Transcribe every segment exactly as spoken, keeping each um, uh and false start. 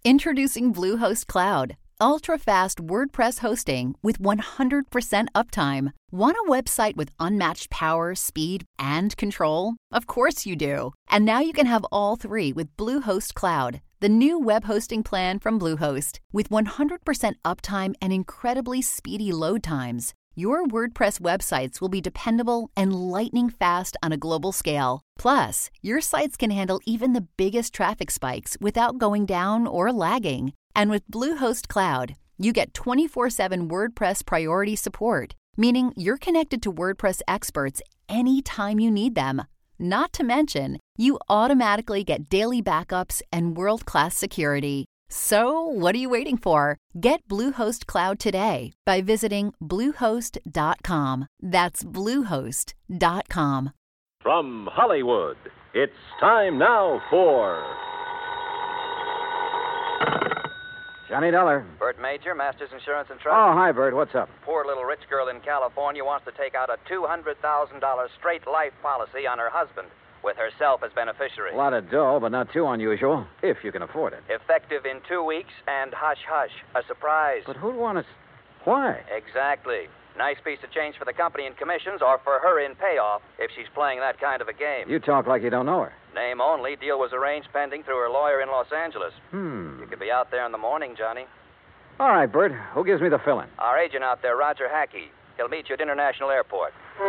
Introducing Bluehost Cloud, ultra-fast WordPress hosting with one hundred percent uptime. Want a website with unmatched power, speed, and control? Of course you do. And now you can have all three with Bluehost Cloud, the new web hosting plan from Bluehost. With one hundred percent uptime and incredibly speedy load times, your WordPress websites will be dependable and lightning fast on a global scale. Plus, your sites can handle even the biggest traffic spikes without going down or lagging. And with Bluehost Cloud, you get twenty-four seven WordPress priority support, meaning you're connected to WordPress experts anytime you need them. Not to mention, you automatically get daily backups and world-class security. So, what are you waiting for? Get Bluehost Cloud today by visiting bluehost dot com. That's bluehost dot com. From Hollywood, it's time now for Johnny Dollar. Bert Major, Masters Insurance and Trust. Oh, hi, Bert. What's up? Poor little rich girl in California wants to take out a two hundred thousand dollars straight life policy on her husband, with herself as beneficiary. A lot of dough, but not too unusual, if you can afford it. Effective in two weeks, and hush-hush, a surprise. But who'd want to... Why? Exactly. Nice piece of change for the company in commissions, or for her in payoff, if she's playing that kind of a game. You talk like you don't know her. Name only. Deal was arranged pending through her lawyer in Los Angeles. Hmm. You could be out there in the morning, Johnny. All right, Bert. Who gives me the fill-in? Our agent out there, Roger Hackey. He'll meet you at International Airport.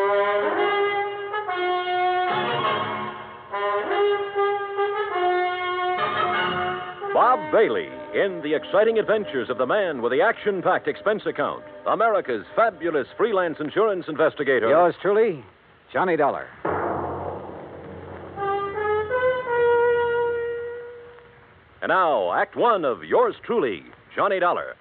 Bob Bailey in the exciting adventures of the man with the action-packed expense account, America's fabulous freelance insurance investigator. Yours truly, Johnny Dollar. And now, Act One of yours truly, Johnny Dollar.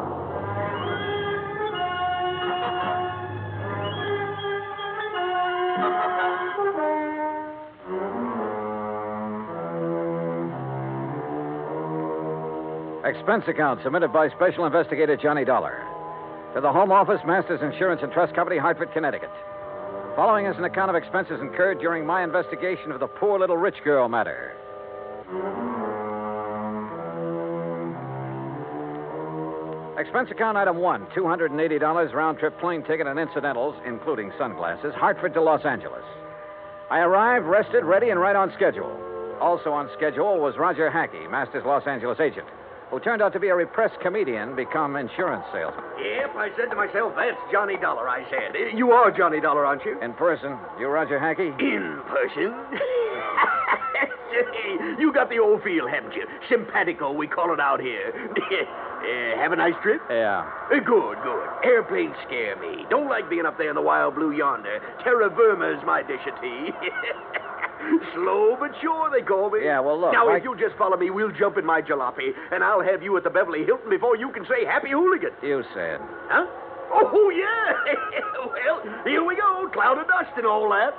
Expense account submitted by Special Investigator Johnny Dollar to the Home Office, Masters Insurance and Trust Company, Hartford, Connecticut. Following is an account of expenses incurred during my investigation of the poor little rich girl matter. Expense account item one, two hundred eighty dollars round-trip plane ticket and incidentals, including sunglasses, Hartford to Los Angeles. I arrived, rested, ready, and right on schedule. Also on schedule was Roger Hackey, Masters Los Angeles agent, who turned out to be a repressed comedian become insurance salesman. Yep, I said to myself, that's Johnny Dollar, I said. You are Johnny Dollar, aren't you? In person, you Roger Hackey? In person? You got the old feel, haven't you? Simpatico, we call it out here. uh, have a nice trip? Yeah. Uh, good, good. Airplanes scare me. Don't like being up there in the wild blue yonder. Terra firma is my dish of tea. Slow but sure, they call me. Yeah, well, look. Now, I... if you'll just follow me, we'll jump in my jalopy, and I'll have you at the Beverly Hilton before you can say happy hooligan. You said. Huh? Oh, yeah. Well, here we go. Cloud of dust and all that.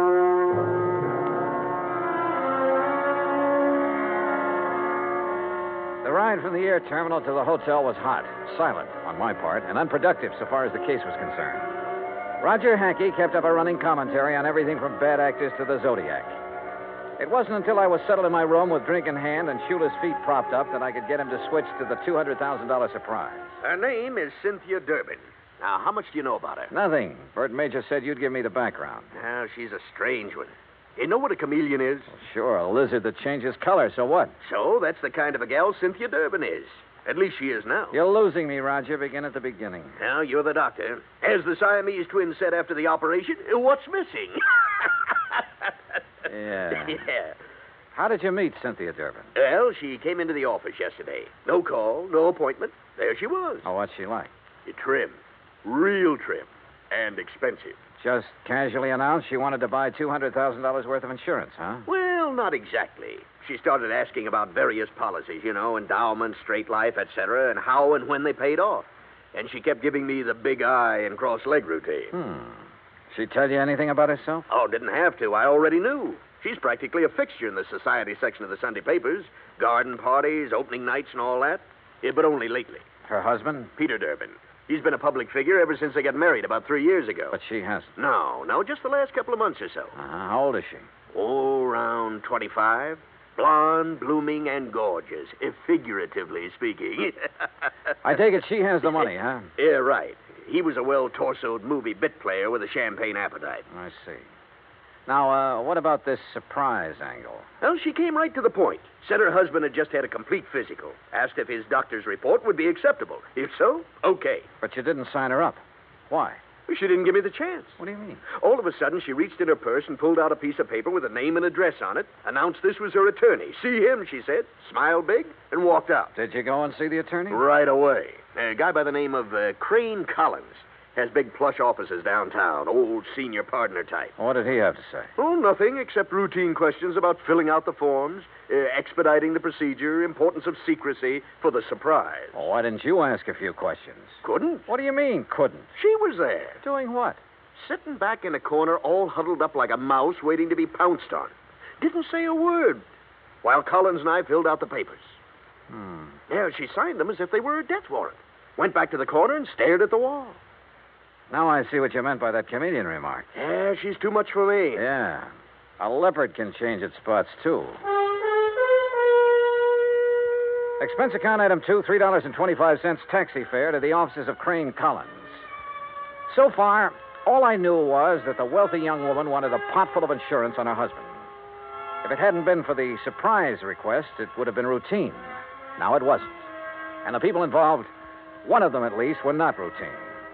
The ride from the air terminal to the hotel was hot, silent on my part, and unproductive so far as the case was concerned. Roger Hackey kept up a running commentary on everything from bad actors to the Zodiac. It wasn't until I was settled in my room with drink in hand and Shula's feet propped up that I could get him to switch to the two hundred thousand dollars surprise. Her name is Cynthia Durbin. Now, how much do you know about her? Nothing. Bert Major said you'd give me the background. Now, she's a strange one. You know what a chameleon is? Well, sure, a lizard that changes color, so what? So, that's the kind of a gal Cynthia Durbin is. At least she is now. You're losing me, Roger. Begin at the beginning. Now, you're the doctor. As the Siamese twins said after the operation, what's missing? Yeah. Yeah. How did you meet Cynthia Durbin? Well, she came into the office yesterday. No call, no appointment. There she was. Oh, what's she like? Trim. Real trim. And expensive. Just casually announced she wanted to buy two hundred thousand dollars worth of insurance, huh? Well, not exactly. She started asking about various policies, you know, endowment, straight life, et cetera, and how and when they paid off. And she kept giving me the big eye and cross-leg routine. Hmm. She tell you anything about herself? Oh, didn't have to. I already knew. She's practically a fixture in the society section of the Sunday papers. Garden parties, opening nights, and all that. Yeah, but only lately. Her husband? Peter Durbin. He's been a public figure ever since they got married about three years ago. But she hasn't. No, no, just the last couple of months or so. Uh-huh. How old is she? Oh, around twenty-five. Blonde, blooming, and gorgeous, if figuratively speaking. I take it she has the money, huh? Yeah, right. He was a well-torsoed movie bit player with a champagne appetite. I see. Now, uh, what about this surprise angle? Well, she came right to the point. Said her husband had just had a complete physical. Asked if his doctor's report would be acceptable. If so, okay. But you didn't sign her up. Why? She didn't give me the chance. What do you mean? All of a sudden, she reached in her purse and pulled out a piece of paper with a name and address on it, announced this was her attorney. See him, she said, smiled big, and walked out. Did you go and see the attorney? Right away. A guy by the name of uh, Crane Collins. Has big plush offices downtown, old senior partner type. What did he have to say? Oh, nothing except routine questions about filling out the forms, uh, expediting the procedure, importance of secrecy for the surprise. Well, why didn't you ask a few questions? Couldn't? What do you mean, couldn't? She was there. Doing what? Sitting back in a corner, all huddled up like a mouse waiting to be pounced on. Didn't say a word, while Collins and I filled out the papers. Hmm. Yeah, she signed them as if they were a death warrant. Went back to the corner and stared at the wall. Now I see what you meant by that comedian remark. Yeah, she's too much for me. Yeah. A leopard can change its spots, too. Expense account item two, three dollars and twenty-five cents taxi fare to the offices of Crane Collins. So far, all I knew was that the wealthy young woman wanted a pot full of insurance on her husband. If it hadn't been for the surprise request, it would have been routine. Now it wasn't. And the people involved, one of them at least, were not routine.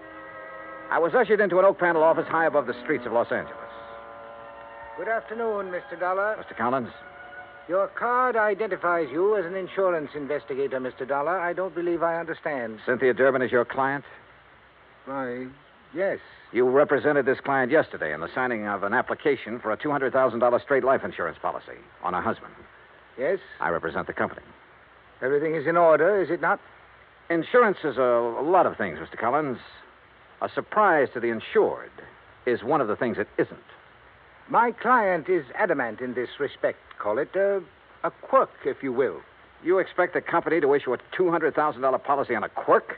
I was ushered into an oak panel office high above the streets of Los Angeles. Good afternoon, Mister Dollar. Mister Collins? Your card identifies you as an insurance investigator, Mister Dollar. I don't believe I understand. Cynthia Durbin is your client? Why, yes. You represented this client yesterday in the signing of an application for a two hundred thousand dollars straight life insurance policy on her husband. Yes? I represent the company. Everything is in order, is it not? Insurance is a, a lot of things, Mister Collins. A surprise to the insured is one of the things it isn't. My client is adamant in this respect. Call it a, a quirk, if you will. You expect the company to issue a two hundred thousand dollars policy on a quirk?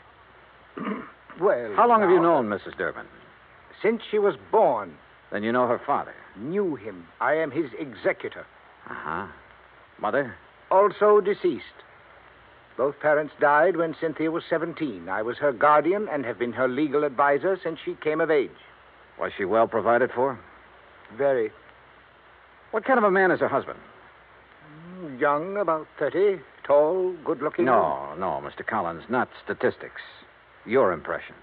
Well, How long now, have you known Missus Durbin? Since she was born. Then you know her father? Knew him. I am his executor. Uh-huh. Mother? Also deceased. Both parents died when Cynthia was seventeen. I was her guardian and have been her legal advisor since she came of age. Was she well provided for? Very. What kind of a man is her husband? Young, about thirty. Tall, good-looking. No, no, Mister Collins, not statistics. Your impressions.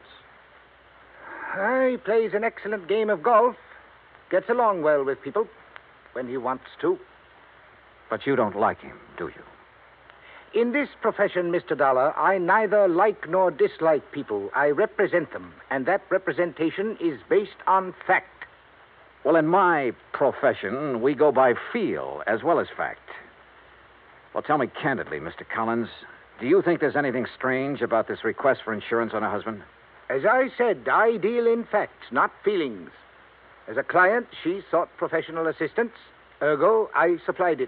Uh, he plays an excellent game of golf. Gets along well with people when he wants to. But you don't like him, do you? In this profession, Mister Dollar, I neither like nor dislike people. I represent them, and that representation is based on fact. Well, in my profession, we go by feel as well as fact. Well, tell me candidly, Mister Collins, do you think there's anything strange about this request for insurance on her husband? As I said, I deal in facts, not feelings. As a client, she sought professional assistance. Ergo, I supplied it.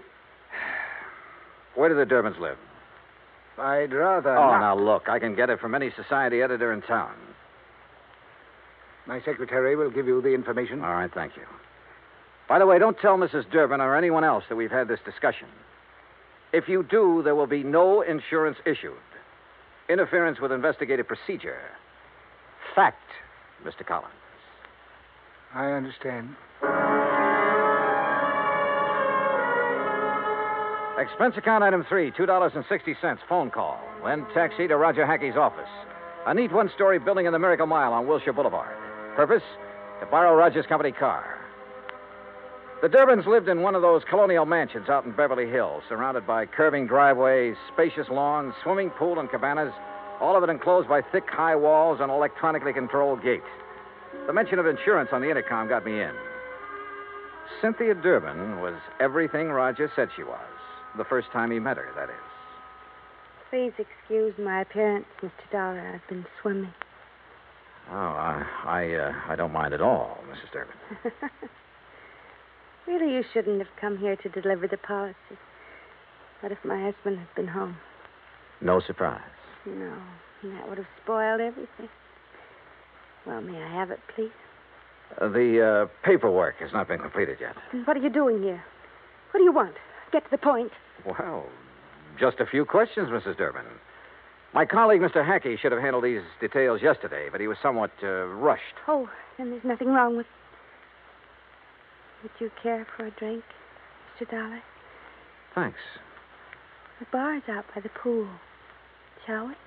Where do the Durbins live? I'd rather Oh, not. now look, I can get it from any society editor in town. My secretary will give you the information. All right, thank you. By the way, don't tell Missus Durbin or anyone else that we've had this discussion. If you do, there will be no insurance issued. Interference with investigative procedure. Fact, Mister Collins. I understand. Expense account item three, two dollars and sixty cents, phone call. Then taxi to Roger Hackey's office. A neat one-story building in the Miracle Mile on Wilshire Boulevard. Purpose? To borrow Roger's company car. The Durbins lived in one of those colonial mansions out in Beverly Hills, surrounded by curving driveways, spacious lawns, swimming pool, and cabanas, all of it enclosed by thick, high walls and electronically controlled gates. The mention of insurance on the intercom got me in. Cynthia Durbin was everything Roger said she was. The first time he met her, that is. Please excuse my appearance, Mister Dollar. I've been swimming. Oh, I I, uh, I don't mind at all, Missus Durbin. Really, you shouldn't have come here to deliver the policy. What if my husband had been home? No surprise. No, that would have spoiled everything. Well, may I have it, please? Uh, the uh, paperwork has not been completed yet. Then what are you doing here? What do you want? get to the point. Well, just a few questions, Missus Durbin. My colleague, Mister Hackey, should have handled these details yesterday, but he was somewhat uh, rushed. Oh, then there's nothing wrong with... Would you care for a drink, Mister Dollar? Thanks. The bar's out by the pool. Shall we?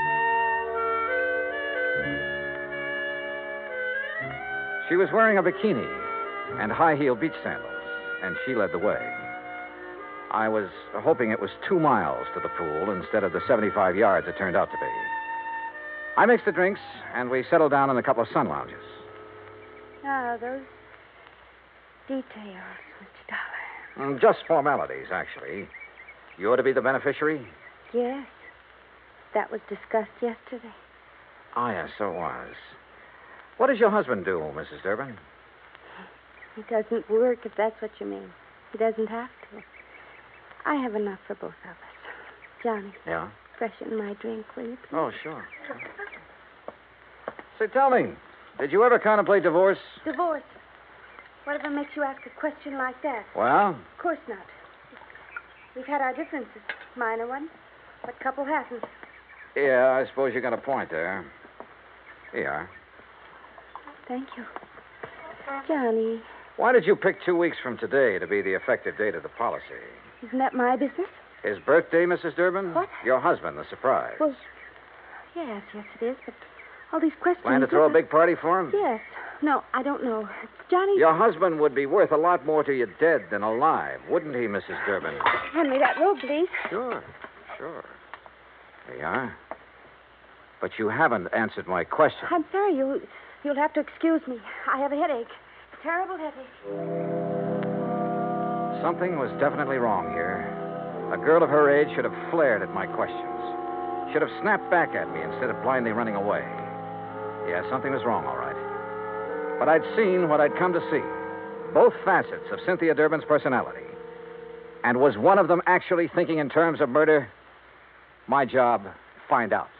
She was wearing a bikini and high-heeled beach sandals, and she led the way. I was hoping it was two miles to the pool instead of the seventy-five yards it turned out to be. I mixed the drinks, and we settled down in a couple of sun lounges. Ah, those details, Mister Dollar. Mm, just formalities, actually. You ought to be the beneficiary? Yes. That was discussed yesterday. Oh, yes, so it was. What does your husband do, Missus Durbin? He doesn't work, if that's what you mean. He doesn't have to. I have enough for both of us. Johnny. Yeah? Freshen my drink, will you, please? Oh, sure. Say, tell me, did you ever contemplate divorce? Divorce? Whatever makes you ask a question like that? Well? Of course not. We've had our differences, minor ones. What couple hasn't? Yeah, I suppose you got a point there. Here you are. Thank you. Johnny. Why did you pick two weeks from today to be the effective date of the policy? Isn't that my business? His birthday, Missus Durbin? What? Your husband, the surprise. Well, yes, yes, it is, but all these questions... Plan to throw a big party for him? Yes. No, I don't know. Johnny... Your husband would be worth a lot more to you dead than alive, wouldn't he, Missus Durbin? Hand me that robe, please. Sure, sure. There you are. But you haven't answered my question. I'm sorry. You, you'll have to excuse me. I have a headache. Terrible headache. Something was definitely wrong here. A girl of her age should have flared at my questions. Should have snapped back at me instead of blindly running away. Yeah, something was wrong, all right. But I'd seen what I'd come to see. Both facets of Cynthia Durbin's personality. And was one of them actually thinking in terms of murder? My job, find out.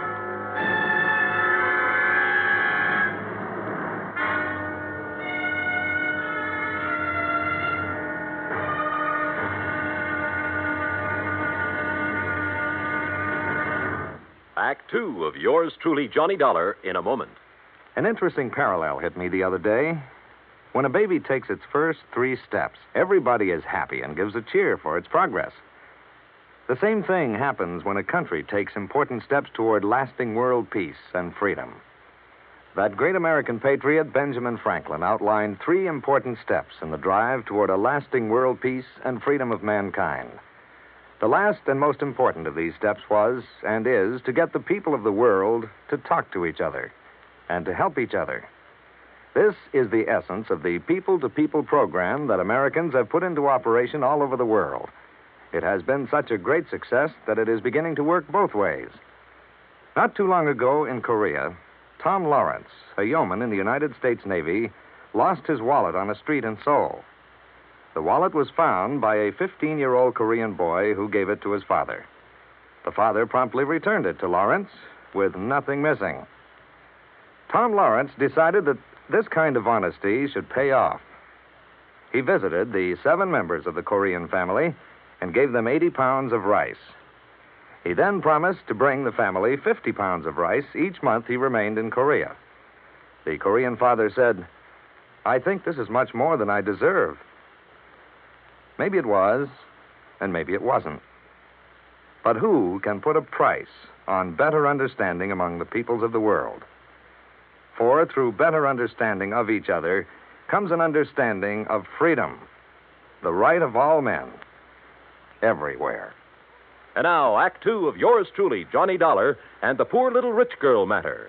Act two of yours truly, Johnny Dollar, in a moment. An interesting parallel hit me the other day. When a baby takes its first three steps, everybody is happy and gives a cheer for its progress. The same thing happens when a country takes important steps toward lasting world peace and freedom. That great American patriot, Benjamin Franklin, outlined three important steps in the drive toward a lasting world peace and freedom of mankind. The last and most important of these steps was, and is, to get the people of the world to talk to each other and to help each other. This is the essence of the people-to-people program that Americans have put into operation all over the world. It has been such a great success that it is beginning to work both ways. Not too long ago in Korea, Tom Lawrence, a yeoman in the United States Navy, lost his wallet on a street in Seoul. The wallet was found by a fifteen-year-old Korean boy who gave it to his father. The father promptly returned it to Lawrence with nothing missing. Tom Lawrence decided that this kind of honesty should pay off. He visited the seven members of the Korean family and gave them eighty pounds of rice. He then promised to bring the family fifty pounds of rice each month he remained in Korea. The Korean father said, "I think this is much more than I deserve." Maybe it was, and maybe it wasn't. But who can put a price on better understanding among the peoples of the world? For through better understanding of each other comes an understanding of freedom, the right of all men, everywhere. And now, Act two of yours truly, Johnny Dollar, and the Poor Little Rich Girl matter.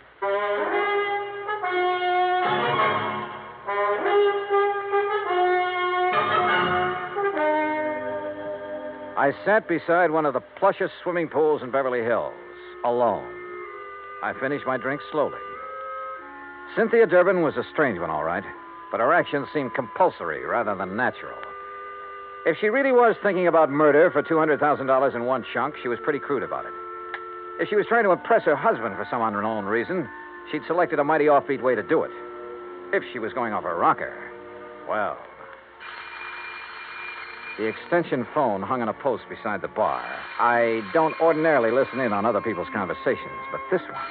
I sat beside one of the plushest swimming pools in Beverly Hills, alone. I finished my drink slowly. Cynthia Durbin was a strange one, all right, but her actions seemed compulsory rather than natural. If she really was thinking about murder for two hundred thousand dollars in one chunk, she was pretty crude about it. If she was trying to impress her husband for some unknown reason, she'd selected a mighty offbeat way to do it. If she was going off her rocker, well... The extension phone hung on a post beside the bar. I don't ordinarily listen in on other people's conversations, but this one.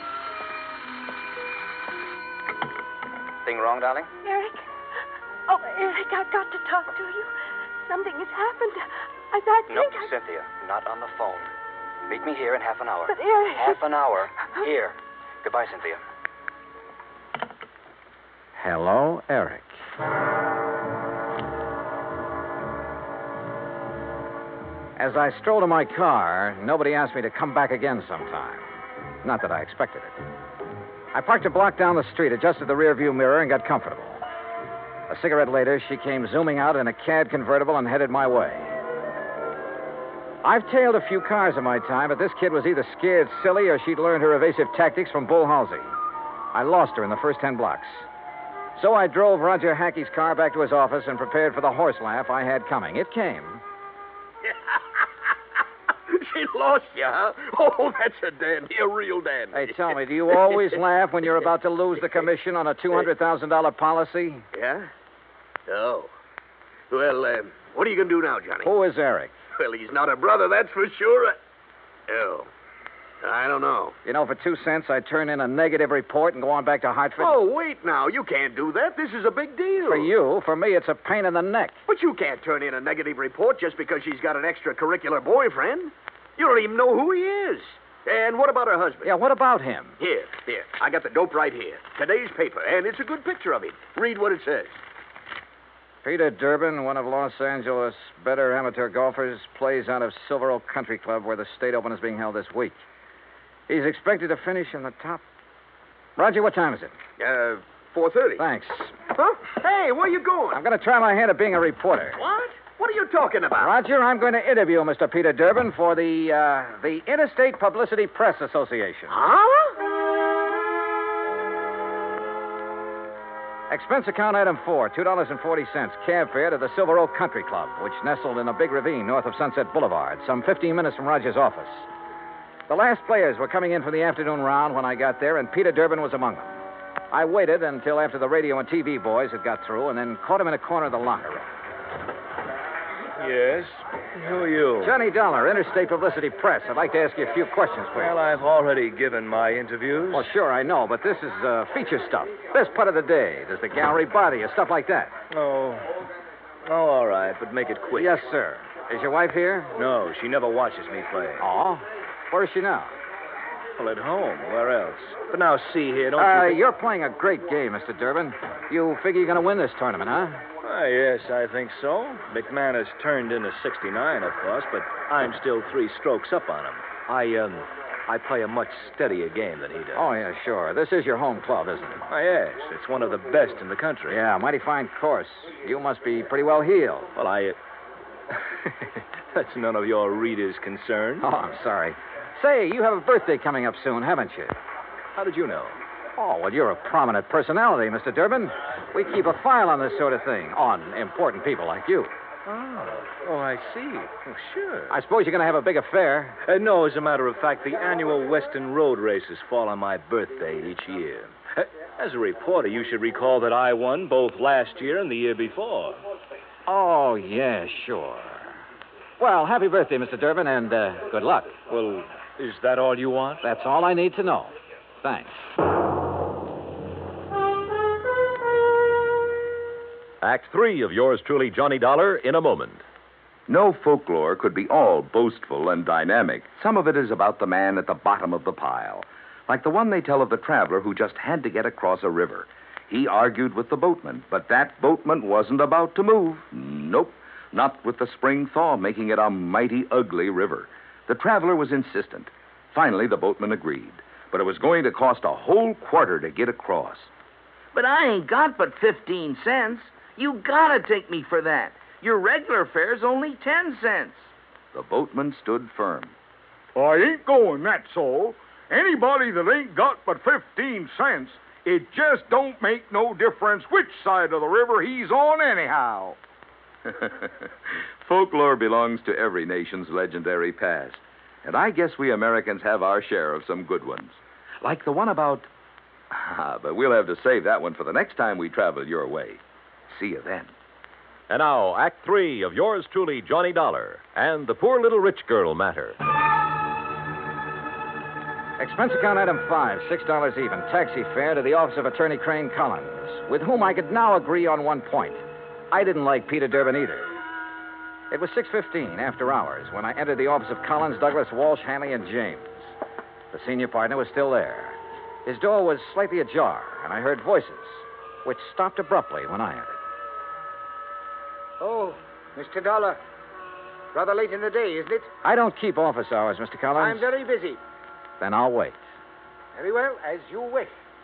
Thing wrong, darling? Eric? Oh, Eric, I've got to talk to you. Something has happened. I, I think No, I... Cynthia, not on the phone. Meet me here in half an hour. But, Eric... Half an hour. Here. Goodbye, Cynthia. Hello, Eric. As I strolled to my car, nobody asked me to come back again sometime. Not that I expected it. I parked a block down the street, adjusted the rearview mirror, and got comfortable. A cigarette later, she came zooming out in a C A D convertible and headed my way. I've tailed a few cars in my time, but this kid was either scared silly or she'd learned her evasive tactics from Bull Halsey. I lost her in the first ten blocks. So I drove Roger Hackey's car back to his office and prepared for the horse laugh I had coming. It came. She lost you, huh? Oh, that's a dandy, a real dandy. Hey, tell me, do you always laugh when you're about to lose the commission on a two hundred thousand dollars policy? Yeah? Oh. Well, uh, what are you going to do now, Johnny? Who is Eric? Well, he's not a brother, that's for sure. Oh. I don't know. You know, for two cents, I'd turn in a negative report and go on back to Hartford. Oh, wait now. You can't do that. This is a big deal. For you. For me, it's a pain in the neck. But you can't turn in a negative report just because she's got an extracurricular boyfriend. You don't even know who he is. And what about her husband? Yeah, what about him? Here, here. I got the dope right here. Today's paper, and it's a good picture of him. Read what it says. Peter Durbin, one of Los Angeles' better amateur golfers, plays out of Silver Oak Country Club, where the state open is being held this week. He's expected to finish in the top. Roger, what time is it? Uh, four thirty. Thanks. Huh? Hey, where you going? I'm going to try my hand at being a reporter. What? What are you talking about? Roger, I'm going to interview Mister Peter Durbin for the, uh, the Interstate Publicity Press Association. Huh? Expense account item four, two dollars and forty cents, cab fare to the Silver Oak Country Club, which nestled in a big ravine north of Sunset Boulevard, some fifteen minutes from Roger's office. The last players were coming in for the afternoon round when I got there, and Peter Durbin was among them. I waited until after the radio and T V boys had got through, and then caught him in a corner of the locker room. Yes? Who are you? Johnny Dollar, Interstate Publicity Press. I'd like to ask you a few questions, please. Well, I've already given my interviews. Well, sure, I know, but this is uh, feature stuff. Best part of the day. There's the gallery body or stuff like that. Oh. Oh, all right, but make it quick. Yes, sir. Is your wife here? No, she never watches me play. Oh? Where is she now? Well, at home. Where else? But now, see here, don't uh, you think... You're playing a great game, Mister Durbin. You figure you're going to win this tournament, huh? Ah, yes, I think so. McMahon has turned into sixty-nine, of course, but I'm still three strokes up on him. I, um, I play a much steadier game than he does. Oh, yeah, sure. This is your home club, isn't it? Ah, yes, it's one of the best in the country. Yeah, mighty fine course. You must be pretty well heeled. Well, I... Uh... That's none of your readers' concern. Oh, I'm sorry. Say, you have a birthday coming up soon, haven't you? How did you know? Oh, well, you're a prominent personality, Mister Durbin. We keep a file on this sort of thing, on important people like you. Oh, oh, I see. Oh, sure. I suppose you're going to have a big affair. Uh, no, as a matter of fact, the annual Western Road races fall on my birthday each year. Uh, as a reporter, you should recall that I won both last year and the year before. Oh, yeah, sure. Well, happy birthday, Mister Durbin, and uh, good luck. Well, is that all you want? That's all I need to know. Thanks. Act three of yours truly, Johnny Dollar, in a moment. No folklore could be all boastful and dynamic. Some of it is about the man at the bottom of the pile, like the one they tell of the traveler who just had to get across a river. He argued with the boatman, but that boatman wasn't about to move. Nope, not with the spring thaw making it a mighty ugly river. The traveler was insistent. Finally, the boatman agreed, but it was going to cost a whole quarter to get across. But I ain't got but fifteen cents. You gotta take me for that. Your regular fare's only ten cents. The boatman stood firm. I ain't going that so. Anybody that ain't got but fifteen cents, it just don't make no difference which side of the river he's on anyhow. Folklore belongs to every nation's legendary past. And I guess we Americans have our share of some good ones. Like the one about... Ah, but we'll have to save that one for the next time we travel your way. See you then. And now, Act Three of yours truly, Johnny Dollar, and the Poor Little Rich Girl matter. Expense account item five, six dollars even. Taxi fare to the office of Attorney Crane Collins, with whom I could now agree on one point. I didn't like Peter Durbin either. It was six fifteen, after hours, when I entered the office of Collins, Douglas, Walsh, Hanley, and James. The senior partner was still there. His door was slightly ajar, and I heard voices, which stopped abruptly when I entered. Oh, Mister Dollar. Rather late in the day, isn't it? I don't keep office hours, Mister Collins. I'm very busy. Then I'll wait. Very well, as you wish.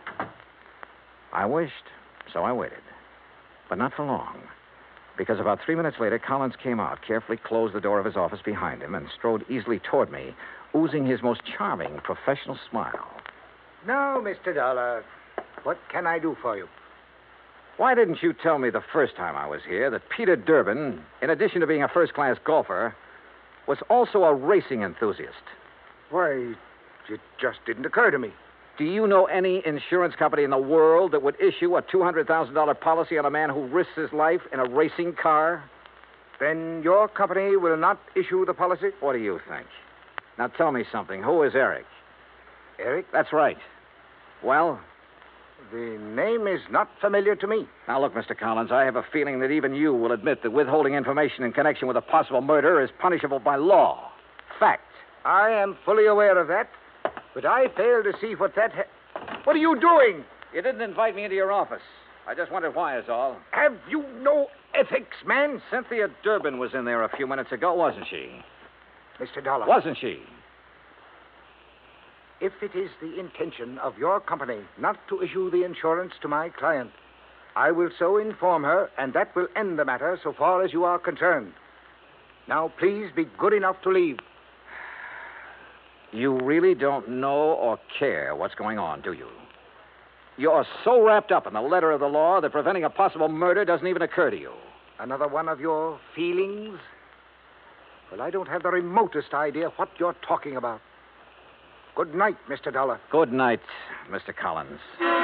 I wished, so I waited. But not for long. Because about three minutes later, Collins came out, carefully closed the door of his office behind him, and strode easily toward me, oozing his most charming professional smile. Now, Mister Dollar, what can I do for you? Why didn't you tell me the first time I was here that Peter Durbin, in addition to being a first-class golfer, was also a racing enthusiast? Why, it just didn't occur to me. Do you know any insurance company in the world that would issue a two hundred thousand dollars policy on a man who risks his life in a racing car? Then your company will not issue the policy? What do you think? Now tell me something. Who is Eric? Eric? That's right. Well? The name is not familiar to me. Now look, Mister Collins, I have a feeling that even you will admit that withholding information in connection with a possible murder is punishable by law. Fact. I am fully aware of that. But I fail to see what that... Ha- what are you doing? You didn't invite me into your office. I just wondered why is all. Have you no ethics, man? Cynthia Durbin was in there a few minutes ago, wasn't she? Mister Dollar. Wasn't she? If it is the intention of your company not to issue the insurance to my client, I will so inform her, and that will end the matter so far as you are concerned. Now, please be good enough to leave. You really don't know or care what's going on, do you? You're so wrapped up in the letter of the law that preventing a possible murder doesn't even occur to you. Another one of your feelings? Well, I don't have the remotest idea what you're talking about. Good night, Mister Dollar. Good night, Mister Collins.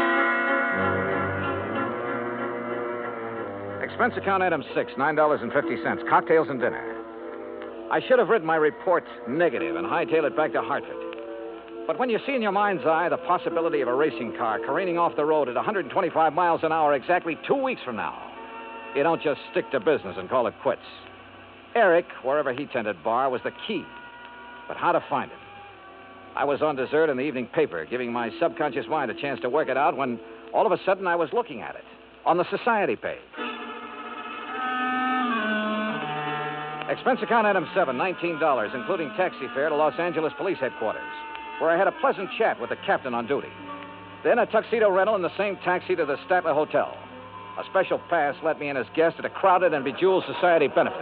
Expense account item six, nine dollars and fifty cents. Cocktails and dinner. I should have written my report negative and hightailed it back to Hartford. But when you see in your mind's eye the possibility of a racing car careening off the road at one hundred twenty-five miles an hour exactly two weeks from now, you don't just stick to business and call it quits. Eric, wherever he tended bar, was the key. But how to find him? I was on dessert in the evening paper, giving my subconscious mind a chance to work it out when all of a sudden I was looking at it on the society page. Expense account item seven, nineteen dollars, including taxi fare to Los Angeles Police Headquarters, where I had a pleasant chat with the captain on duty. Then a tuxedo rental in the same taxi to the Statler Hotel. A special pass let me in as guest at a crowded and bejeweled society benefit.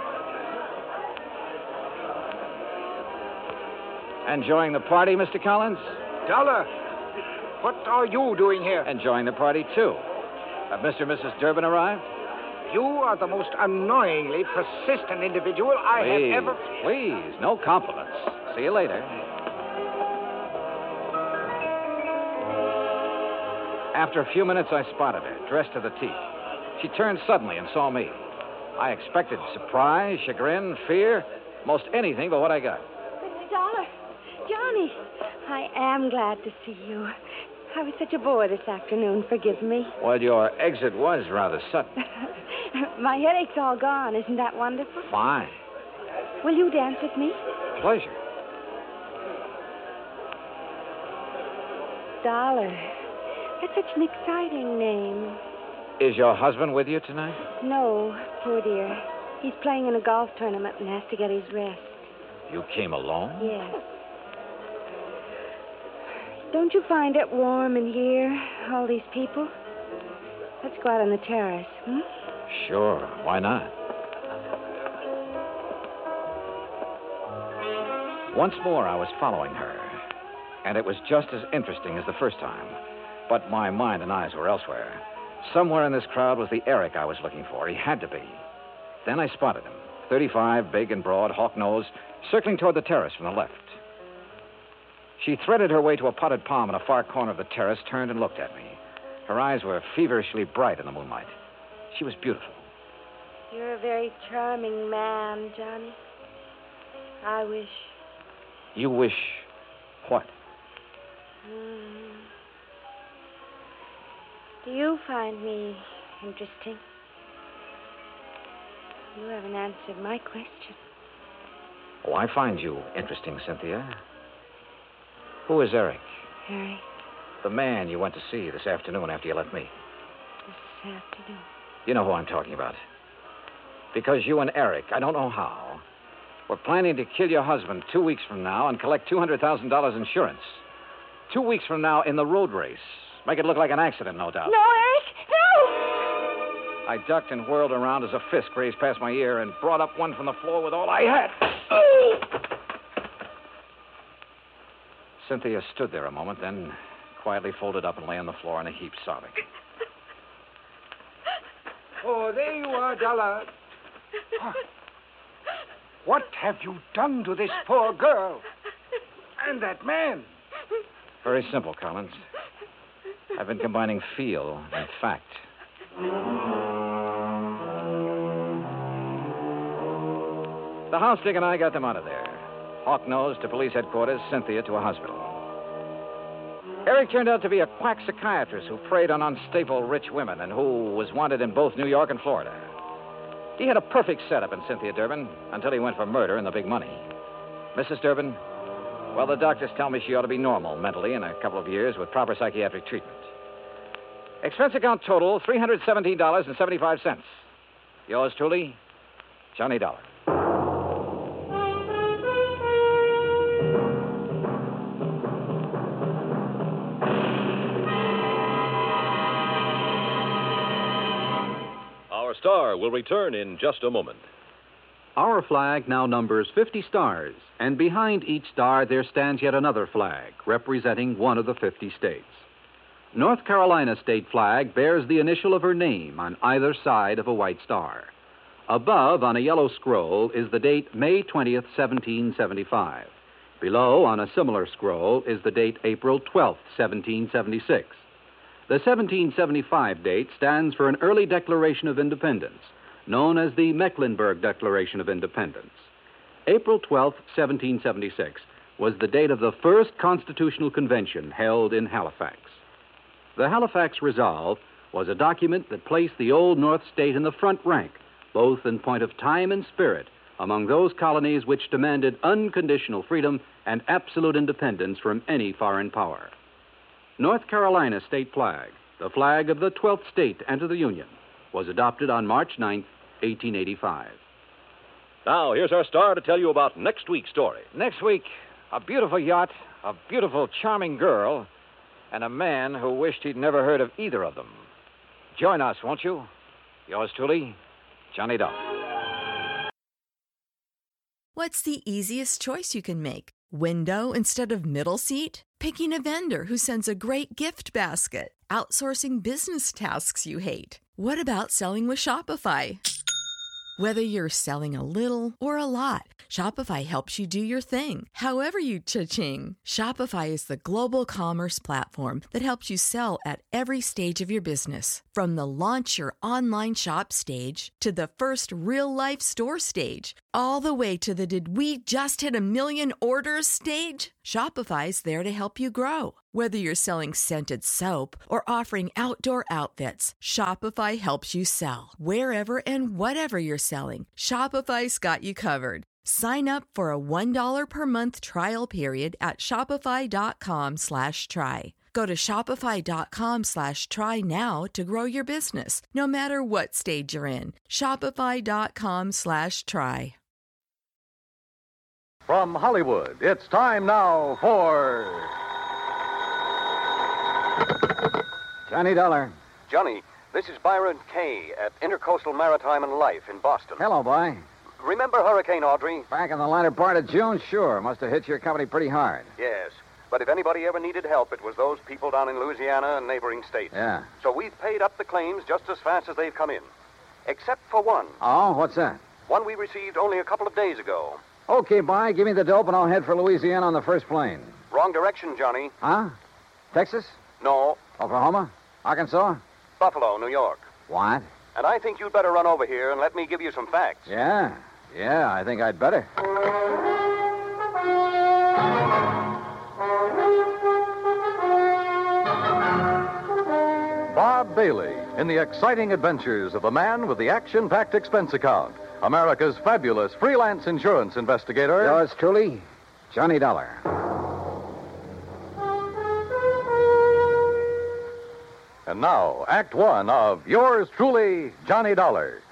Enjoying the party, Mister Collins? Dollar, what are you doing here? Enjoying the party, too. Have Mister and Missus Durbin arrived? You are the most annoyingly persistent individual I please, have ever... Please, no compliments. See you later. After a few minutes, I spotted her, dressed to the teeth. She turned suddenly and saw me. I expected surprise, chagrin, fear, most anything but what I got. Mister Dollar, Johnny, I am glad to see you. I was such a bore this afternoon. Forgive me. Well, your exit was rather sudden. My headache's all gone. Isn't that wonderful? Fine. Will you dance with me? Pleasure. Dollar. That's such an exciting name. Is your husband with you tonight? No, poor dear. He's playing in a golf tournament and has to get his rest. You came alone? Yes. Don't you find it warm in here, all these people? Let's go out on the terrace, hmm? Sure. Why not? Once more, I was following her. And it was just as interesting as the first time. But my mind and eyes were elsewhere. Somewhere in this crowd was the Eric I was looking for. He had to be. Then I spotted him. thirty-five, big and broad, hawk nose, circling toward the terrace from the left. She threaded her way to a potted palm in a far corner of the terrace, turned and looked at me. Her eyes were feverishly bright in the moonlight. She was beautiful. You're a very charming man, Johnny. I wish. You wish what? Hmm. Do you find me interesting? You haven't answered my question. Oh, I find you interesting, Cynthia. Who is Eric? Eric? The man you went to see this afternoon after you left me. This afternoon? You know who I'm talking about. Because you and Eric, I don't know how, were planning to kill your husband two weeks from now and collect two hundred thousand dollars insurance. Two weeks from now in the road race. Make it look like an accident, no doubt. No, Eric! No! I ducked and whirled around as a fist grazed past my ear and brought up one from the floor with all I had. Oh! Cynthia stood there a moment, then quietly folded up and lay on the floor in a heap, sobbing. Oh, there you are, Dollar. What have you done to this poor girl? And that man? Very simple, Collins. I've been combining feel and fact. The house dick and I got them out of there. Hawk-nosed to police headquarters, Cynthia to a hospital. Eric turned out to be a quack psychiatrist who preyed on unstable rich women and who was wanted in both New York and Florida. He had a perfect setup in Cynthia Durbin until he went for murder and the big money. Missus Durbin, well, the doctors tell me she ought to be normal mentally in a couple of years with proper psychiatric treatment. Expense account total, three hundred seventeen dollars and seventy-five cents. Yours truly, Johnny Dollar. Our star will return in just a moment. Our flag now numbers fifty stars, and behind each star there stands yet another flag, representing one of the fifty states. North Carolina's state flag bears the initial of her name on either side of a white star. Above, on a yellow scroll, is the date May twentieth, seventeen seventy-five. Below, on a similar scroll, is the date April twelfth, seventeen seventy-six. The seventeen seventy-five date stands for an early declaration of independence, known as the Mecklenburg Declaration of Independence. April twelfth, seventeen seventy-six, was the date of the first Constitutional Convention held in Halifax. The Halifax Resolve was a document that placed the Old North State in the front rank, both in point of time and spirit, among those colonies which demanded unconditional freedom and absolute independence from any foreign power. North Carolina's state flag, the flag of the twelfth state to enter the Union, was adopted on March ninth, eighteen eighty-five. Now, here's our star to tell you about next week's story. Next week, a beautiful yacht, a beautiful, charming girl, and a man who wished he'd never heard of either of them. Join us, won't you? Yours truly, Johnny Dollar. What's the easiest choice you can make? Window instead of middle seat? Picking a vendor who sends a great gift basket? Outsourcing business tasks you hate? What about selling with Shopify? Whether you're selling a little or a lot, Shopify helps you do your thing, however you cha-ching. Shopify is the global commerce platform that helps you sell at every stage of your business. From the launch your online shop stage to the first real-life store stage, all the way to the did we just hit a million orders stage. Shopify's there to help you grow. Whether you're selling scented soap or offering outdoor outfits, Shopify helps you sell. Wherever and whatever you're selling, Shopify's got you covered. Sign up for a one dollar per month trial period at shopify.com slash try. Go to shopify.com slash try now to grow your business, no matter what stage you're in. Shopify.com slash try. From Hollywood, it's time now for... Johnny Dollar. Johnny, this is Byron Kay at Intercoastal Maritime and Life in Boston. Hello, boy. Remember Hurricane Audrey? Back in the latter part of June, sure. Must have hit your company pretty hard. Yes. But if anybody ever needed help, it was those people down in Louisiana and neighboring states. Yeah. So we've paid up the claims just as fast as they've come in. Except for one. Oh, what's that? One we received only a couple of days ago. Okay, bye. Give me the dope and I'll head for Louisiana on the first plane. Wrong direction, Johnny. Huh? Texas? No. Oklahoma? Arkansas? Buffalo, New York. What? And I think you'd better run over here and let me give you some facts. Yeah? Yeah, I think I'd better. Bob Bailey in the exciting adventures of the man with the action-packed expense account. America's fabulous freelance insurance investigator. Yours truly, Johnny Dollar. And now, Act One of yours truly, Johnny Dollar.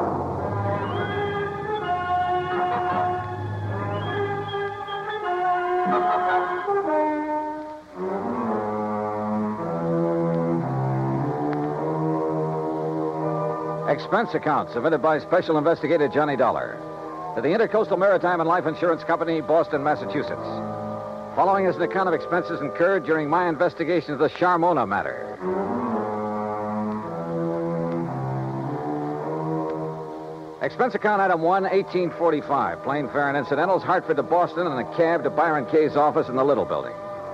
Expense account submitted by Special Investigator Johnny Dollar to the Intercoastal Maritime and Life Insurance Company, Boston, Massachusetts. Following is an account of expenses incurred during my investigation of the Charmona matter. Expense account item one, eighteen forty-five. Plane fare and incidentals, Hartford to Boston, and a cab to Byron Kay's office in the Little Building.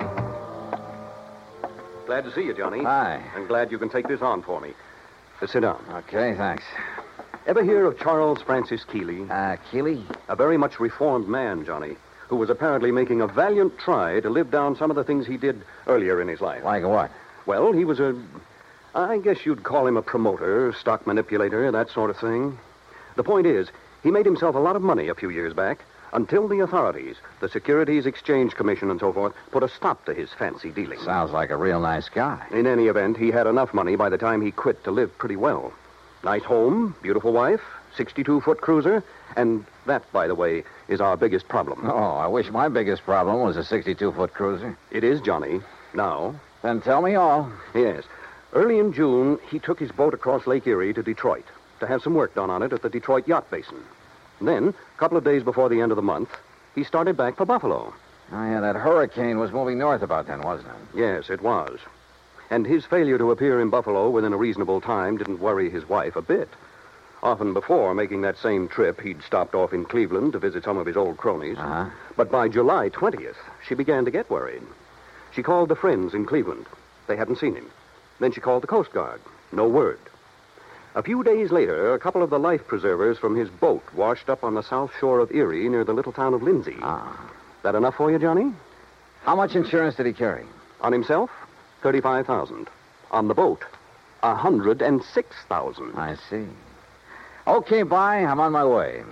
Glad to see you, Johnny. Hi. I'm glad you can take this on for me. Uh, sit down. Okay, thanks. Ever hear of Charles Francis Keeley? Uh, Keeley? A very much reformed man, Johnny, who was apparently making a valiant try to live down some of the things he did earlier in his life. Like what? Well, he was a... I guess you'd call him a promoter, stock manipulator, that sort of thing. The point is, he made himself a lot of money a few years back until the authorities, the Securities Exchange Commission and so forth, put a stop to his fancy dealing. Sounds like a real nice guy. In any event, he had enough money by the time he quit to live pretty well. Nice home, beautiful wife, sixty-two foot cruiser, and that, by the way, is our biggest problem. Oh, I wish my biggest problem was a sixty-two foot cruiser. It is, Johnny. Now. Then tell me all. Yes. Early in June, he took his boat across Lake Erie to Detroit to have some work done on it at the Detroit Yacht Basin. Then, a couple of days before the end of the month, he started back for Buffalo. Oh, yeah, that hurricane was moving north about then, wasn't it? Yes, it was. And his failure to appear in Buffalo within a reasonable time didn't worry his wife a bit. Often before making that same trip, he'd stopped off in Cleveland to visit some of his old cronies. Uh-huh. But by July twentieth, she began to get worried. She called the friends in Cleveland. They hadn't seen him. Then she called the Coast Guard. No word. A few days later, a couple of the life preservers from his boat washed up on the south shore of Erie near the little town of Lindsay. Ah. That enough for you, Johnny? How much insurance did he carry? On himself, thirty-five thousand. On the boat, a hundred and six thousand. I see. Okay, bye. I'm on my way.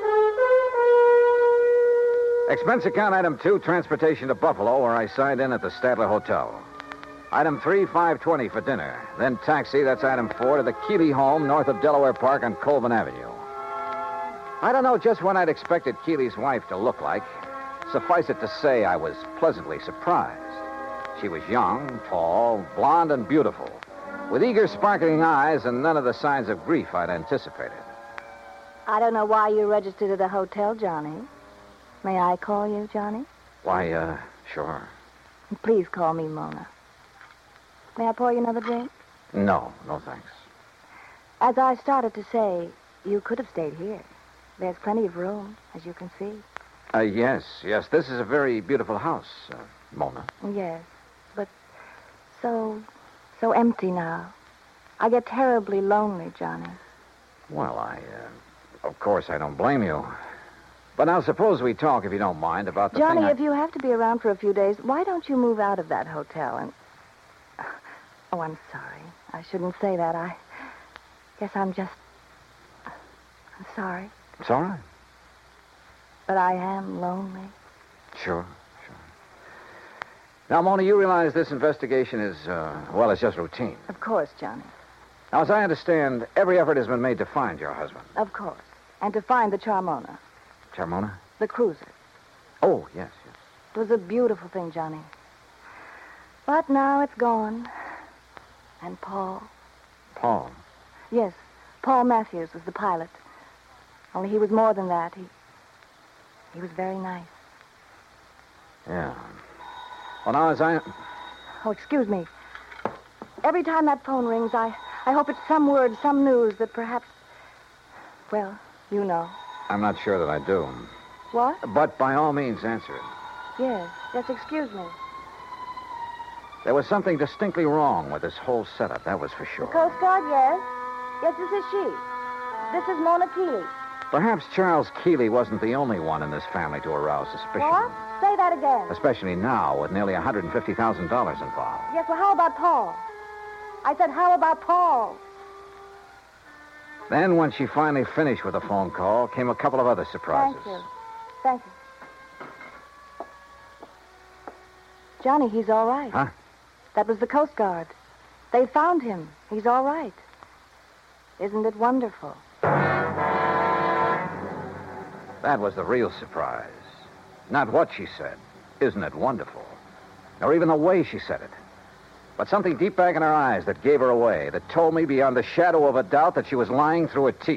Expense account item two, transportation to Buffalo, where I signed in at the Statler Hotel. Item three, five twenty for dinner. Then taxi, that's item four, to the Keeley home north of Delaware Park on Colvin Avenue. I don't know just what I'd expected Keeley's wife to look like. Suffice it to say, I was pleasantly surprised. She was young, tall, blonde, and beautiful, with eager, sparkling eyes and none of the signs of grief I'd anticipated. I don't know why you registered at a hotel, Johnny. May I call you, Johnny? Why, uh, sure. Please call me Mona. May I pour you another drink? No, no thanks. As I started to say, you could have stayed here. There's plenty of room, as you can see. Uh, yes, yes, this is a very beautiful house, uh, Mona. Yes, but so, so empty now. I get terribly lonely, Johnny. Well, I, uh, of course, I don't blame you. But now suppose we talk, if you don't mind, about the Johnny, thing I... if you have to be around for a few days, why don't you move out of that hotel and... Oh, I'm sorry. I shouldn't say that. I guess I'm just... I'm sorry. It's all right. But I am lonely. Sure, sure. Now, Mona, you realize this investigation is, uh, well, it's just routine. Of course, Johnny. Now, as I understand, every effort has been made to find your husband. Of course. And to find the Charmona. Charmona? The cruiser. Oh, yes, yes. It was a beautiful thing, Johnny. But now it's gone. And Paul. Paul? Yes, Paul Matthews was the pilot. Only he was more than that. He... He was very nice. Yeah. Well, now, as I... Oh, excuse me. Every time that phone rings, I, I hope it's some word, some news that perhaps... Well, you know. I'm not sure that I do. What? But by all means, answer it. Yes. Yes, excuse me. There was something distinctly wrong with this whole setup, that was for sure. The Coast Guard, yes. Yes, this is she. This is Mona Keeley. Perhaps Charles Keeley wasn't the only one in this family to arouse suspicion. What? Say that again. Especially now, with nearly one hundred fifty thousand dollars involved. Yes, well, how about Paul? I said, how about Paul? Then, when she finally finished with the phone call, came a couple of other surprises. Thank you. Thank you. Johnny, he's all right. Huh? That was the Coast Guard. They found him. He's all right. Isn't it wonderful? That was the real surprise. Not what she said. Isn't it wonderful? Or even the way she said it. But something deep back in her eyes that gave her away, that told me beyond the shadow of a doubt that she was lying through her teeth.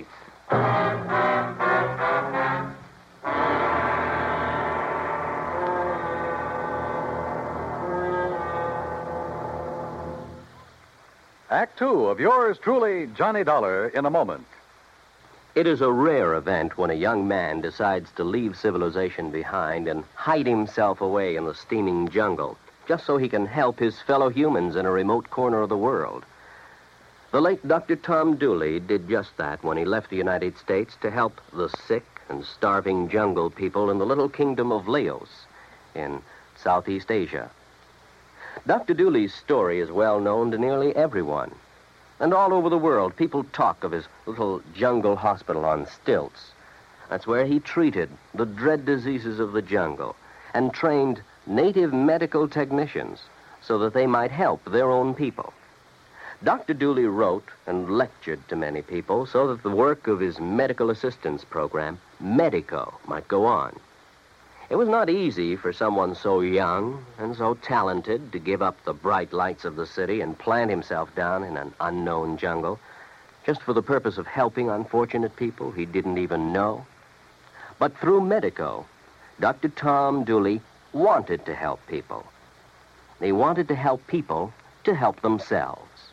Act two of yours truly, Johnny Dollar, in a moment. It is a rare event when a young man decides to leave civilization behind and hide himself away in the steaming jungle, just so he can help his fellow humans in a remote corner of the world. The late Doctor Tom Dooley did just that when he left the United States to help the sick and starving jungle people in the little kingdom of Laos in Southeast Asia. Doctor Dooley's story is well known to nearly everyone. And all over the world, people talk of his little jungle hospital on stilts. That's where he treated the dread diseases of the jungle and trained native medical technicians so that they might help their own people. Doctor Dooley wrote and lectured to many people so that the work of his medical assistance program, Medico, might go on. It was not easy for someone so young and so talented to give up the bright lights of the city and plant himself down in an unknown jungle just for the purpose of helping unfortunate people he didn't even know. But through Medico, Doctor Tom Dooley wanted to help people. He wanted to help people to help themselves.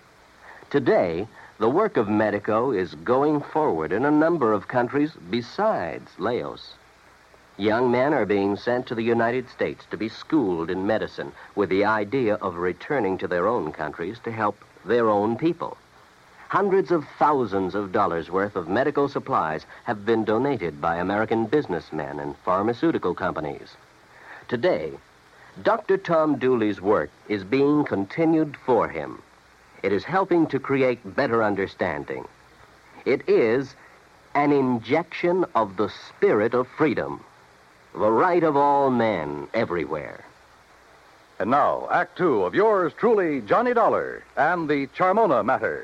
Today, the work of Medico is going forward in a number of countries besides Laos. Young men are being sent to the United States to be schooled in medicine with the idea of returning to their own countries to help their own people. Hundreds of thousands of dollars worth of medical supplies have been donated by American businessmen and pharmaceutical companies. Today, Doctor Tom Dooley's work is being continued for him. It is helping to create better understanding. It is an injection of the spirit of freedom. The right of all men everywhere. And now, Act Two of yours truly, Johnny Dollar, and the Charmona Matter.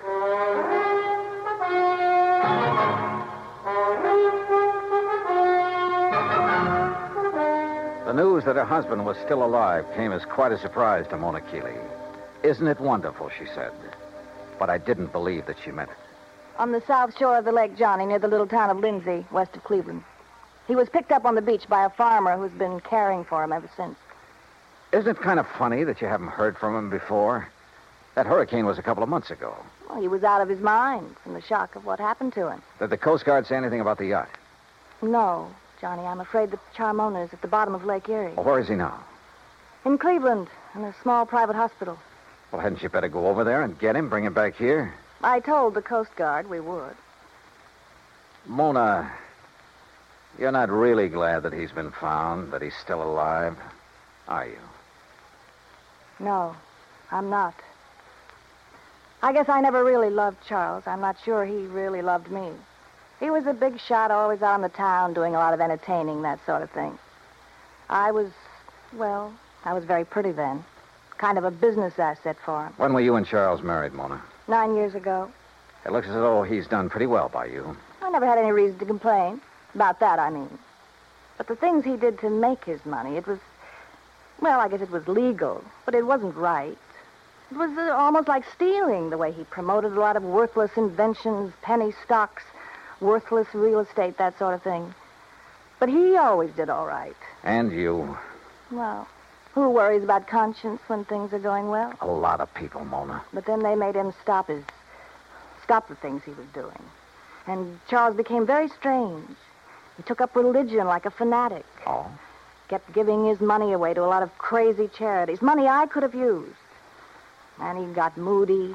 The news that her husband was still alive came as quite a surprise to Mona Keeley. Isn't it wonderful, she said. But I didn't believe that she meant it. On the south shore of the lake, Johnny, near the little town of Lindsay, west of Cleveland. He was picked up on the beach by a farmer who's been caring for him ever since. Isn't it kind of funny that you haven't heard from him before? That hurricane was a couple of months ago. Well, he was out of his mind from the shock of what happened to him. Did the Coast Guard say anything about the yacht? No, Johnny. I'm afraid the Charmona is at the bottom of Lake Erie. Well, where is he now? In Cleveland, in a small private hospital. Well, hadn't you better go over there and get him, bring him back here? I told the Coast Guard we would. Mona, you're not really glad that he's been found, that he's still alive, are you? No, I'm not. I guess I never really loved Charles. I'm not sure he really loved me. He was a big shot, always out in the town, doing a lot of entertaining, that sort of thing. I was, well, I was very pretty then. Kind of a business asset for him. When were you and Charles married, Mona? Nine years ago. It looks as though he's done pretty well by you. I never had any reason to complain. About that, I mean. But the things he did to make his money, it was, well, I guess it was legal, but it wasn't right. It was uh, almost like stealing, the way he promoted a lot of worthless inventions, penny stocks, worthless real estate, that sort of thing. But he always did all right. And you? Well, who worries about conscience when things are going well? A lot of people, Mona. But then they made him stop his, stop the things he was doing. And Charles became very strange. He took up religion like a fanatic. Oh? Kept giving his money away to a lot of crazy charities, money I could have used. And he got moody,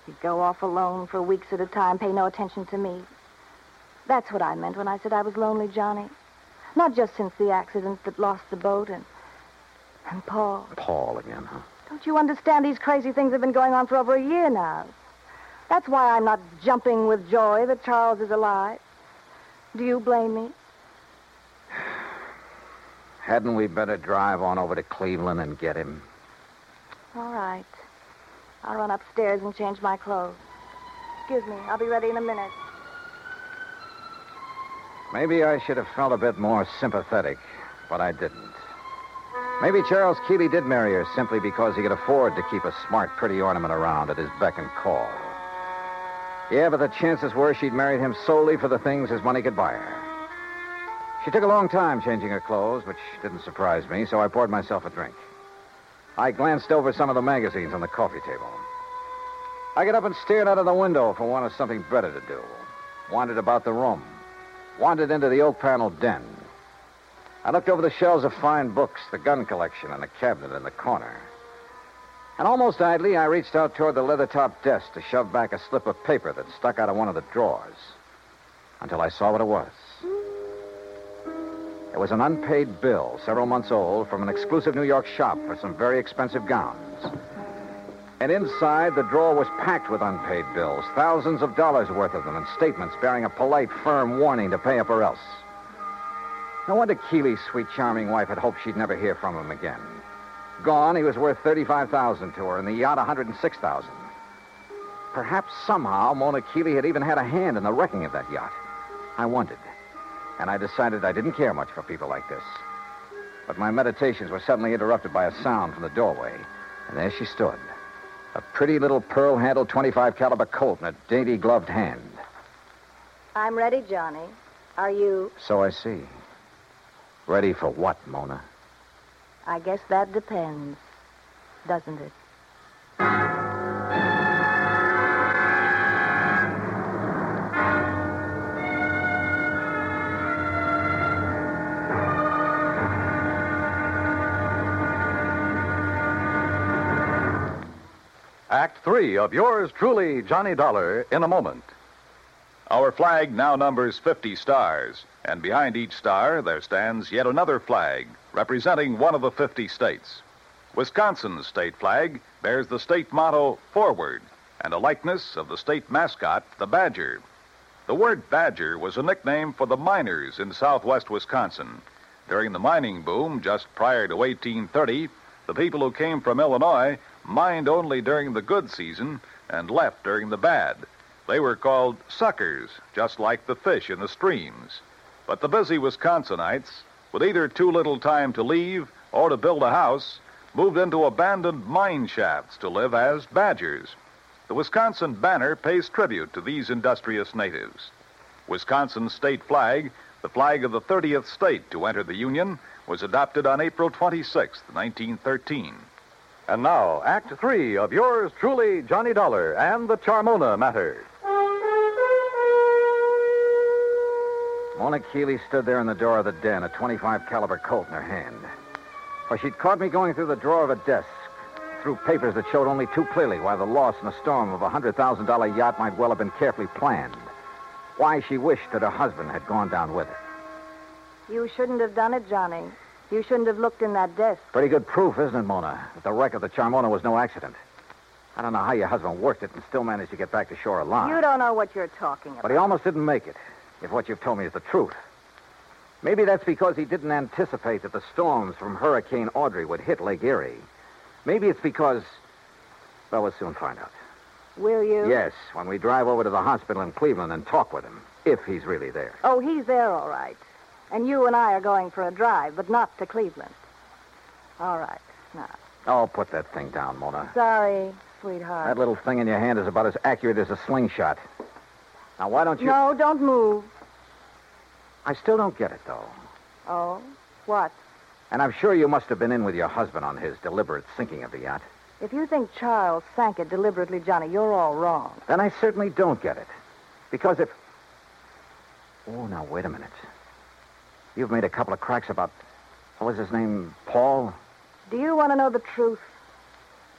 He'd go off alone for weeks at a time, pay no attention to me. That's what I meant when I said I was lonely, Johnny. Not just since the accident that lost the boat and... and Paul. Paul again, huh? Don't you understand? These crazy things have been going on for over a year now. That's why I'm not jumping with joy that Charles is alive. Do you blame me? Hadn't we better drive on over to Cleveland and get him? All right. I'll run upstairs and change my clothes. Excuse me. I'll be ready in a minute. Maybe I should have felt a bit more sympathetic, but I didn't. Maybe Charles Keeley did marry her simply because he could afford to keep a smart, pretty ornament around at his beck and call. Yeah, but the chances were she'd married him solely for the things his money could buy her. She took a long time changing her clothes, which didn't surprise me, so I poured myself a drink. I glanced over some of the magazines on the coffee table. I got up and stared out of the window for want of something better to do. Wandered about the room. Wandered into the oak-paneled den. I looked over the shelves of fine books, the gun collection, and the cabinet in the corner. And almost idly, I reached out toward the leather-topped desk to shove back a slip of paper that stuck out of one of the drawers. Until I saw what it was. It was an unpaid bill, several months old, from an exclusive New York shop for some very expensive gowns. And inside, the drawer was packed with unpaid bills, thousands of dollars worth of them, and statements bearing a polite, firm warning to pay up or else. No wonder Keeley's sweet, charming wife had hoped she'd never hear from him again. Gone, he was worth thirty-five thousand dollars to her, and the yacht one hundred six thousand dollars. Perhaps somehow Mona Keeley had even had a hand in the wrecking of that yacht. I wondered. And I decided I didn't care much for people like this. But my meditations were suddenly interrupted by a sound from the doorway. And there she stood. A pretty little pearl-handled twenty-five caliber Colt in a dainty gloved hand. I'm ready, Johnny. Are you? So I see. Ready for what, Mona? I guess that depends, doesn't it? Act three of yours truly, Johnny Dollar, in a moment. Our flag now numbers fifty stars, and behind each star there stands yet another flag representing one of the fifty states. Wisconsin's state flag bears the state motto, Forward, and a likeness of the state mascot, the badger. The word badger was a nickname for the miners in southwest Wisconsin. During the mining boom just prior to eighteen thirty, the people who came from Illinois mined only during the good season and left during the bad. They were called suckers, just like the fish in the streams. But the busy Wisconsinites, with either too little time to leave or to build a house, moved into abandoned mine shafts to live as badgers. The Wisconsin banner pays tribute to these industrious natives. Wisconsin's state flag, the flag of the thirtieth state to enter the Union, was adopted on April twenty-sixth, nineteen thirteen. And now, Act Three of yours truly, Johnny Dollar, and the Charmona matter. Mona Keeley stood there in the door of the den, a twenty-five caliber Colt in her hand. For she'd caught me going through the drawer of a desk, through papers that showed only too clearly why the loss in a storm of a one hundred thousand dollars yacht might well have been carefully planned. Why she wished that her husband had gone down with it. You shouldn't have done it, Johnny. You shouldn't have looked in that desk. Pretty good proof, isn't it, Mona, that the wreck of the Charmona was no accident. I don't know how your husband worked it and still managed to get back to shore alive. You don't know what you're talking about. But he almost didn't make it, if what you've told me is the truth. Maybe that's because he didn't anticipate that the storms from Hurricane Audrey would hit Lake Erie. Maybe it's because... Well, we'll soon find out. Will you? Yes, when we drive over to the hospital in Cleveland and talk with him, if he's really there. Oh, he's there, all right. And you and I are going for a drive, but not to Cleveland. All right, now. Oh, put that thing down, Mona. Sorry, sweetheart. That little thing in your hand is about as accurate as a slingshot. Now, why don't you... No, don't move. I still don't get it, though. Oh? What? And I'm sure you must have been in with your husband on his deliberate sinking of the yacht. If you think Charles sank it deliberately, Johnny, you're all wrong. Then I certainly don't get it. Because if... Oh, now, wait a minute. You've made a couple of cracks about... What was his name? Paul? Do you want to know the truth?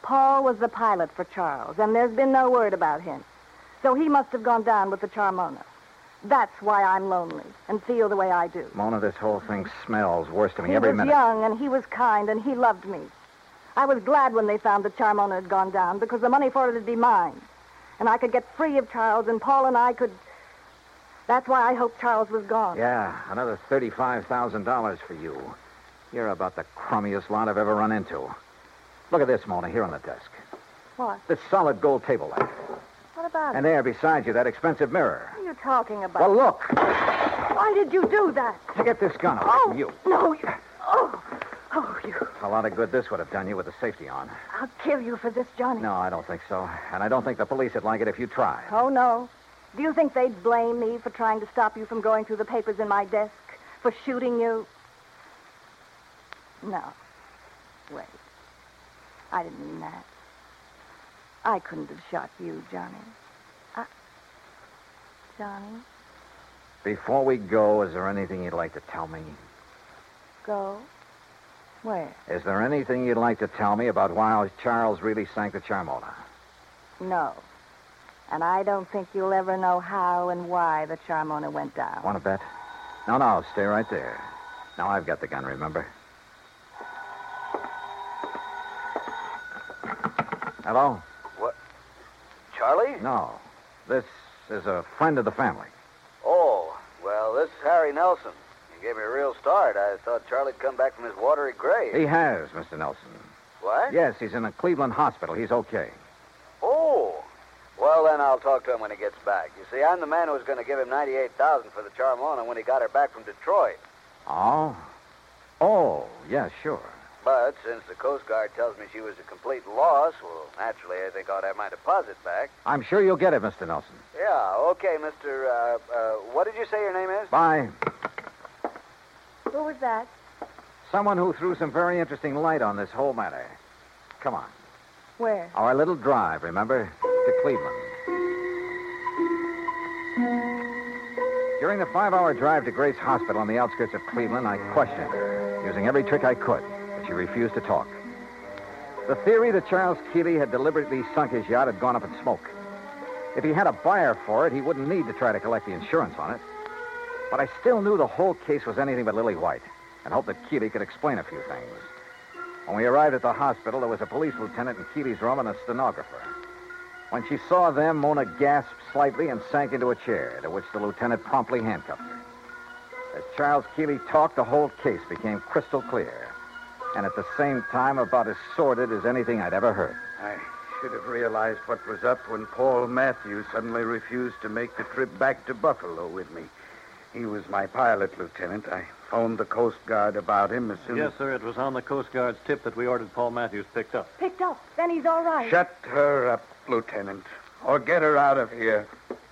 Paul was the pilot for Charles, and there's been no word about him. So he must have gone down with the Charmona. That's why I'm lonely and feel the way I do. Mona, this whole thing smells worse to me He every was minute. young, and he was kind, and he loved me. I was glad when they found that Charmona had gone down, because the money for it would be mine. And I could get free of Charles, and Paul and I could... That's why I hoped Charles was gone. Yeah, another thirty-five thousand dollars for you. You're about the crummiest lot I've ever run into. Look at this, Mona, here on the desk. What? This solid gold table lamp. What about And it? there beside you, that expensive mirror. What are you talking about? Well, look. Why did you do that? To get this gun away Oh, from you. no. You... Oh, oh, you... A lot of good this would have done you with the safety on. I'll kill you for this, Johnny. No, I don't think so. And I don't think the police would like it if you tried. Oh, no. Do you think they'd blame me for trying to stop you from going through the papers in my desk? For shooting you? No. Wait. I didn't mean that. I couldn't have shot you, Johnny. I... Johnny, Before we go, is there anything you'd like to tell me? go. Where? Is there anything you'd like to tell me about why Charles really sank the Charmona? No. And I don't think you'll ever know how and why the Charmona went down. Want to bet? No, no, stay right there. Now I've got the gun, remember? Hello? What? Charlie? No. This is a friend of the family. Oh, well, this is Harry Nelson. You gave me a real start. I thought Charlie'd come back from his watery grave. He has, Mister Nelson. What? Yes, he's in a Cleveland hospital. He's okay. Oh. Well, then I'll talk to him when he gets back. You see, I'm the man who was going to give him ninety-eight thousand dollars for the Charmona when he got her back from Detroit. Oh? Oh, yeah, sure. But since the Coast Guard tells me she was a complete loss, well, naturally, I think I ought to have my deposit back. I'm sure you'll get it, Mister Nelson. Yeah, okay, Mister Uh, uh, what did you say your name is? Bye. Who was that? Someone who threw some very interesting light on this whole matter. Come on. Where? Our little drive, remember? To Cleveland. During the five-hour drive to Grace Hospital on the outskirts of Cleveland, I questioned her, using every trick I could, but she refused to talk. The theory that Charles Keeley had deliberately sunk his yacht had gone up in smoke. If he had a buyer for it, he wouldn't need to try to collect the insurance on it. But I still knew the whole case was anything but lily white, and hoped that Keeley could explain a few things. When we arrived at the hospital, there was a police lieutenant in Keeley's room and a stenographer. When she saw them, Mona gasped slightly and sank into a chair, to which the lieutenant promptly handcuffed her. As Charles Keeley talked, the whole case became crystal clear, and at the same time about as sordid as anything I'd ever heard. I should have realized what was up when Paul Matthews suddenly refused to make the trip back to Buffalo with me. He was my pilot, Lieutenant. I phoned the Coast Guard about him as soon Yes, as... sir. It was on the Coast Guard's tip that we ordered Paul Matthews picked up. Picked up. Then he's all right. Shut her up, Lieutenant, or get her out of here.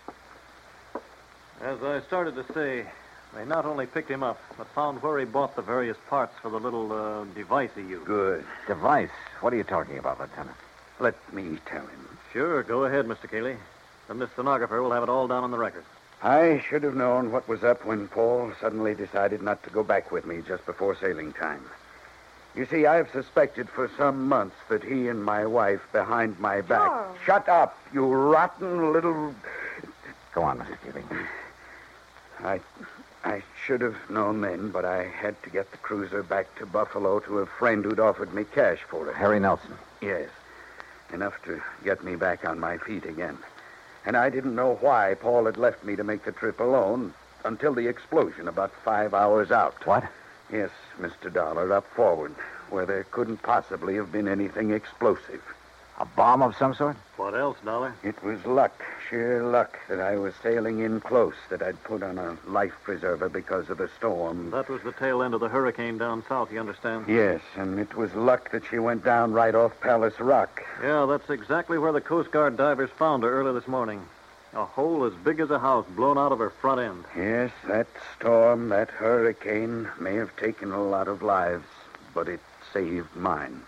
As I started to say, they not only picked him up, but found where he bought the various parts for the little uh, device he used. Good. Device? What are you talking about, Lieutenant? Let me tell him. Sure, go ahead, Mister Keeley. The Miss Stenographer will have it all down on the record. I should have known what was up when Paul suddenly decided not to go back with me just before sailing time. You see, I've suspected for some months that he and my wife behind my back... Charles. Shut up, you rotten little... Go on, Missus Keeley. I, I should have known then, but I had to get the cruiser back to Buffalo to a friend who'd offered me cash for it. Harry Nelson. Yes. Enough to get me back on my feet again. And I didn't know why Paul had left me to make the trip alone until the explosion about five hours out. What? Yes, Mister Dollar, up forward, where there couldn't possibly have been anything explosive. A bomb of some sort? What else, Dollar? It was luck, sheer luck, that I was sailing in close, that I'd put on a life preserver because of the storm. That was the tail end of the hurricane down south, you understand? Yes, and it was luck that she went down right off Palace Rock. Yeah, that's exactly where the Coast Guard divers found her early this morning. A hole as big as a house blown out of her front end. Yes, that storm, that hurricane may have taken a lot of lives, but it saved mine.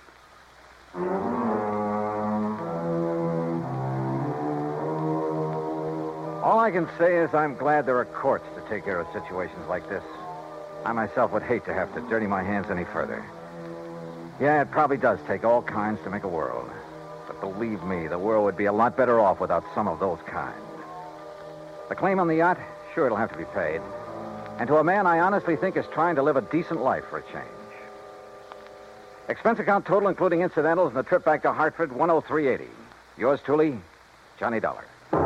All I can say is I'm glad there are courts to take care of situations like this. I myself would hate to have to dirty my hands any further. Yeah, it probably does take all kinds to make a world. But believe me, the world would be a lot better off without some of those kind. The claim on the yacht, sure, it'll have to be paid. And to a man I honestly think is trying to live a decent life for a change. Expense account total, including incidentals and the trip back to Hartford, one oh three eighty. Yours truly, Johnny Dollar.